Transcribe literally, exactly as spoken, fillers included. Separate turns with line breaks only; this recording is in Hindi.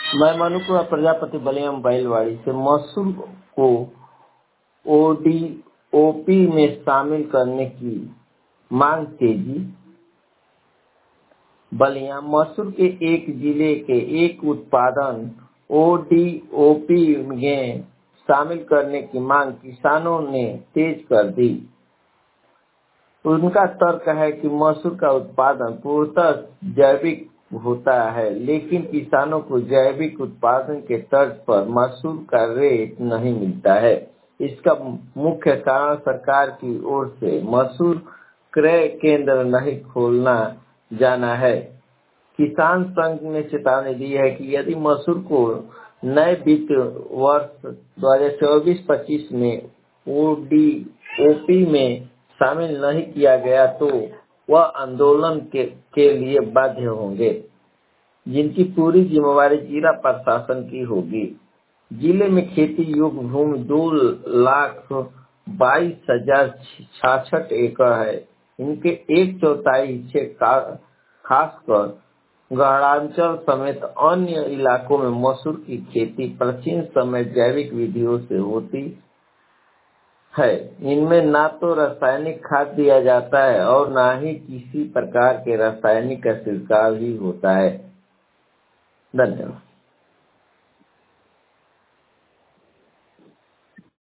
मैं मनुकुला प्रजापति बलियाम बैलवाड़ी से मसूर को ओडीओपी में शामिल करने की मांग तेजी। बलिया मसूर के एक जिले के एक उत्पादन ओडीओपी में शामिल करने की मांग किसानों ने तेज कर दी। उनका तर्क है कि मसूर का उत्पादन पूर्णतः जैविक होता है, लेकिन किसानों को जैविक उत्पादन के तर्ज पर मसूर का रेट नहीं मिलता है। इसका मुख्य कारण सरकार की ओर से मसूर क्रय केंद्र नहीं खोलना जाना है। किसान संघ ने चेतावनी दी है कि यदि मसूर को नए वित्त वर्ष दो हज़ार चौबीस पच्चीस में ओडीओपी में शामिल नहीं किया गया तो वह आंदोलन के, के लिए बाध्य होंगे, जिनकी पूरी जिम्मेवारी जिला प्रशासन की होगी। जिले में खेती योग्य भूमि दो लाख बाईस हजार छियासठ एकड़ है। इनके एक चौथाई हिस्से खासकर गढ़ांचल समेत अन्य इलाकों में मसूर की खेती प्राचीन समय जैविक विधियों से होती है। इनमें ना तो रासायनिक खाद दिया जाता है और ना ही किसी प्रकार के रासायनिक का छिड़काव ही होता है। धन्यवाद।